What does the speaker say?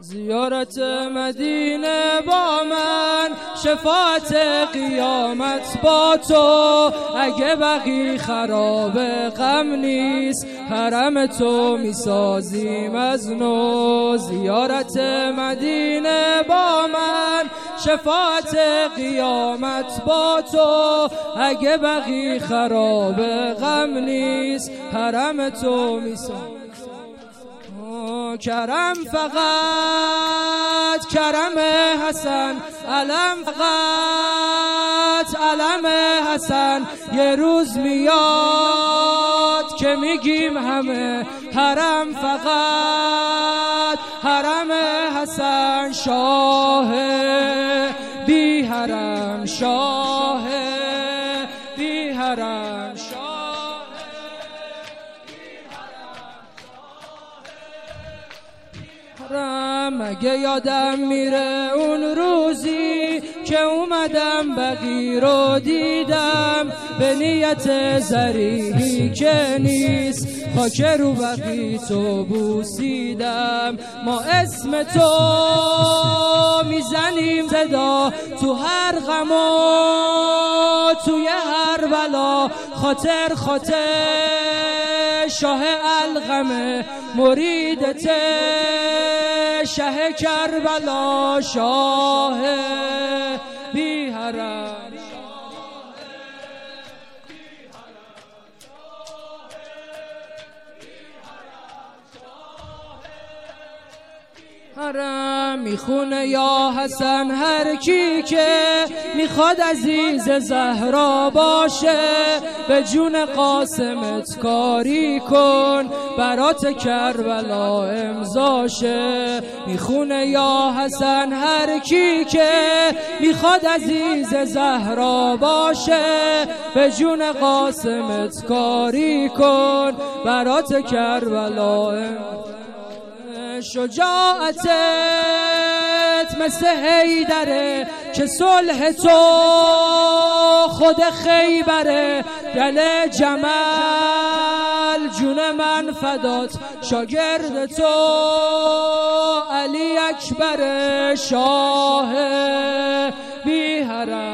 زیارت مدینه با من، شفاعت قیامت با تو. اگه بقی خراب غم نیست، حرم تو میسازیم از نو. زیارت مدینه با من، شفاعت قیامت با تو. اگه بقی خراب غم نیست، حرم تو میسازیم. کرم فقط کرم حسن، علم فقط علم حسن. یه روز میاد که میگیم همه حرم فقط حرم حسن. شاه بی حرم، شاه بی حرم، مگه یادم میره اون روزی که اومدم بقی رو دیدم، به نیت ظریفی که نیست خاک رو بقی تو بوسیدم. ما اسم تو میزنیم صدا تو هر غم و توی هر بلا. خاطر شاه الغم مریدت شه کربلا. شاه بی حرم، حرم میخونه یا حسن هر کی که میخواد عزیز زهرا باشه. به جون قاسمت کاری کن، برات کربلا امضاشه. میخونه یا حسن هر کی که میخواد عزیز زهرا باشه. به جون قاسمت کاری کن، برات کربلا امضاشه. شجاعتت مثل حیدره که صلح تو خود خیبره. دل جمل جون من فدات، شاگرد تو علی اکبر. شاه بی حرم،